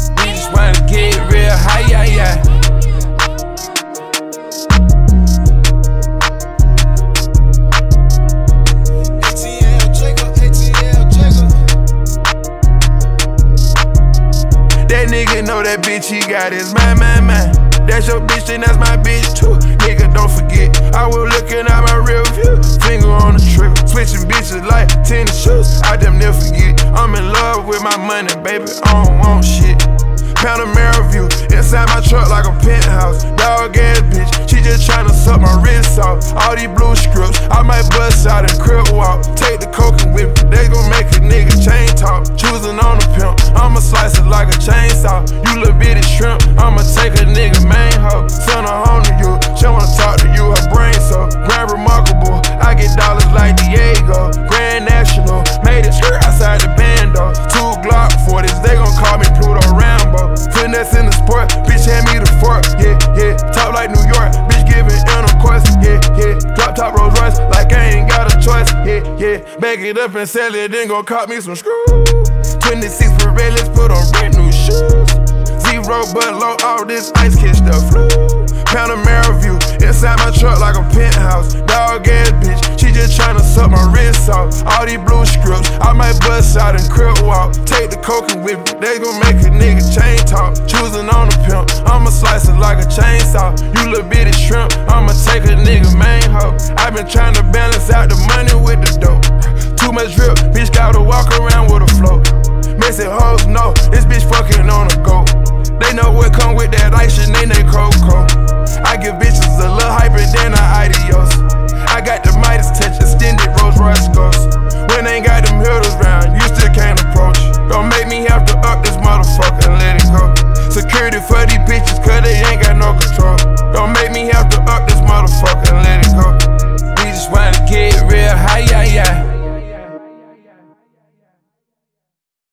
We just wanna get real high, yeah, yeah. That nigga know that bitch he got his man. That's your bitch, then that's my bitch too. Nigga, don't forget, I was looking at my real view. Finger on the trigger, switching bitches like tennis shoes. I damn never forget, I'm in love with my money, baby, I don't want shit. Panamera view, inside my truck like a penthouse. Dog ass bitch, she just tryna suck my wrist off. All these blue scripts, I might bust out and crib walk. Take the coke and whip it, they gon' make a nigga chain talk. Choosing on the pimp, I'ma slice it like a chainsaw. You little bitty shrimp, I'ma take a nigga main hoe. Send her home to you, she wanna talk to you, her brain so grand remarkable. I get dollars like Diego, Grand National. Made it skirt outside the bando. 2 Glock 40s, they gon' call me Pluto Rambo. Finesse in the sport, bitch hand me the fork, yeah, yeah. Top like New York, bitch giving intercourse, yeah, yeah. Drop top Rolls Royce, like I ain't got a choice, yeah, yeah. Back it up and sell it, then gon' cop me some screws. 26 for red, let's put on brand new shoes. Zero but low, all this ice catch the flu. Panamera view, inside my truck like a penthouse. Dog ass bitch, she just tryna suck my wrist off. All these blue scripts, I might bust out and crib walk. Take the coke and whip it, they gon' make a nigga chain talk. Choosing on the pimp, I'ma slice it like a chainsaw. You little bitty shrimp, I'ma take a nigga main hoe. I been tryna balance out the money with the dope. Too much drip, bitch gotta walk around with a flow. Messy hoes know, this bitch fucking on a goat. They know what come with that ice, and they Coco. I give bitches a little hyper than an adios. I got the Midas touch, extended Rolls Royce ghost. When they ain't got them hitters round, you still can't approach. Don't make me have to up this motherfucker and let it go. Security for these bitches, cause they ain't got no control. Don't make me have to up this motherfucker.